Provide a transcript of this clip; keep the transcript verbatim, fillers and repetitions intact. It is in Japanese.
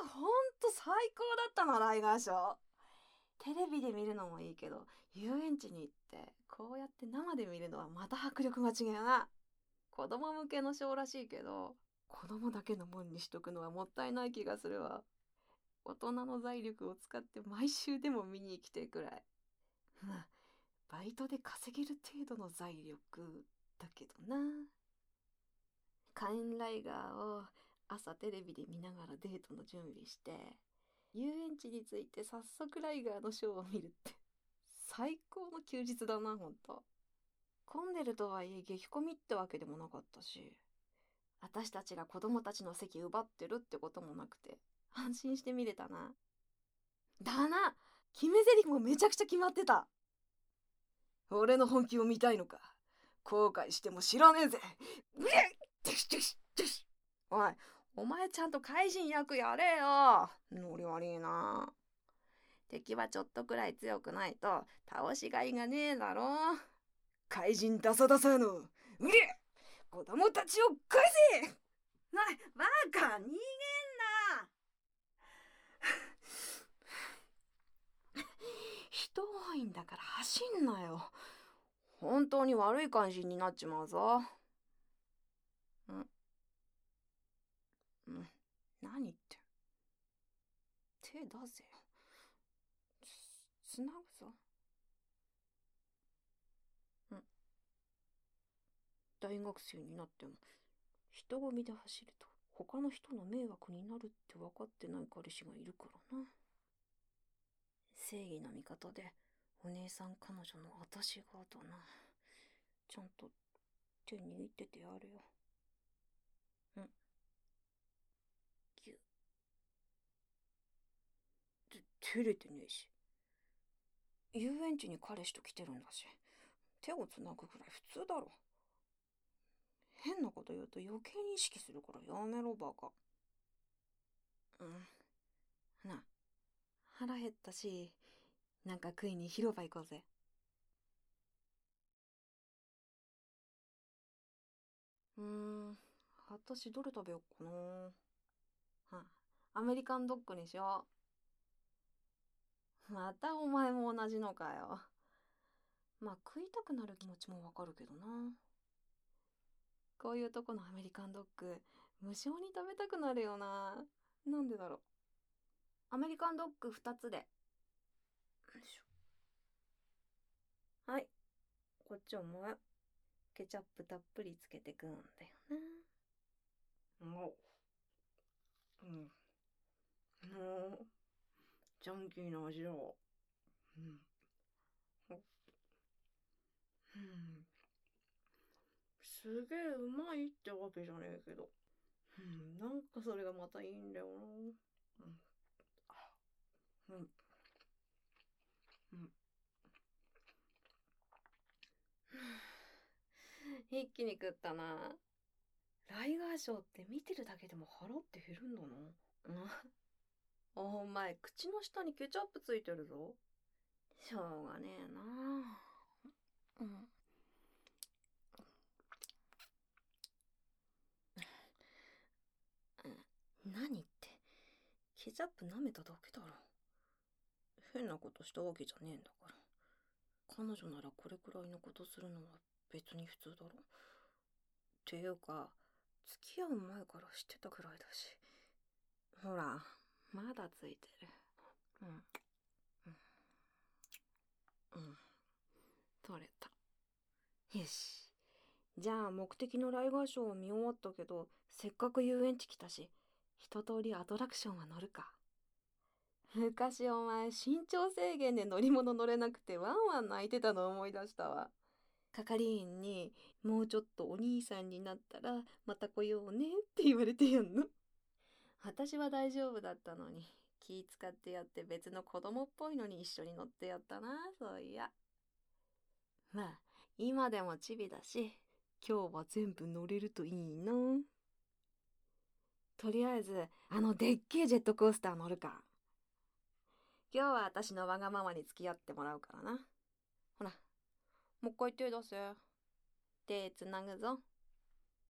ほんと最高だったな、ライガーショー。テレビで見るのもいいけど、遊園地に行ってこうやって生で見るのはまた迫力が違うな。子供向けのショーらしいけど、子供だけのもんにしとくのはもったいない気がするわ。大人の財力を使って毎週でも見に来てくらい。まあ、バイトで稼げる程度の財力だけどな。仮面ライガーを朝テレビで見ながらデートの準備して、遊園地について早速ライガーのショーを見るって最高の休日だな。ほんと混んでるとはいえ激混みってわけでもなかったし、私たちが子供たちの席奪ってるってこともなくて安心して見れたな。だな、決め台詞もめちゃくちゃ決まってた。俺の本気を見たいのか。後悔しても知らねえぜ。うえっテシテシテシ。おい、お前ちゃんと怪人役やれよ。ノリ悪いな。敵はちょっとくらい強くないと倒しがいがねえだろ。怪人ダサダサのうりゃ、子供たちを返せ。な、バカ、逃げんな。人多いんだから走んなよ。本当に悪い感じになっちまうぞ。んん何って。手出せよ。つ、つなぐぞ。ん大学生になっても人混みで走ると他の人の迷惑になるって分かってない彼氏がいるからな。正義の味方でお姉さん彼女の私がだな。ちゃんと手握っててやるよ。んぎゅって照れてねえし。遊園地に彼氏と来てるんだし、手をつなぐぐらい普通だろ。変なこと言うと余計に意識するからやめろ、バカ。うん。な、腹減ったし、なんか食いに広場行こうぜ。うーん、私どれ食べよっかな。はアメリカンドッグにしよう。またお前も同じのかよ。まあ食いたくなる気持ちもわかるけどな。こういうとこのアメリカンドッグ、無性に食べたくなるよな。なんでだろう。アメリカンドッグふたつで。よいしょ。はい。こっちお前。ケチャップたっぷりつけて食うんだよな。もう。うん。もう。ジャンキーな味だ。うん。うん。すげえうまいってわけじゃねえけど。うん。なんかそれがまたいいんだよな。うん。うん。うん。一気に食ったな。ライガーショーって見てるだけでも腹って減るんだな。お前、口の下にケチャップついてるぞ。しょうがねえな。うん。何って、ケチャップ舐めただけだろ。変なことしたわけじゃねえんだから。彼女ならこれくらいのことするのは別に普通だろ。っていうか、付き合う前から知ってたくらいだし。ほら、まだついてる。うん。うん。うん。取れた。よし。じゃあ目的のライガーショーを見終わったけど、せっかく遊園地来たし、一通りアトラクションは乗るか。昔お前身長制限で乗り物乗れなくてワンワン泣いてたの思い出したわ。係員にもうちょっとお兄さんになったらまた来ようねって言われてやんの。私は大丈夫だったのに気使ってやって別の子供っぽいのに一緒に乗ってやったな、そういや。まあ今でもチビだし今日は全部乗れるといいな。とりあえずあのでっけえジェットコースター乗るか。今日は私のわがままに付き合ってもらうからな。ほら、もう一回手出せ。手つなぐぞ。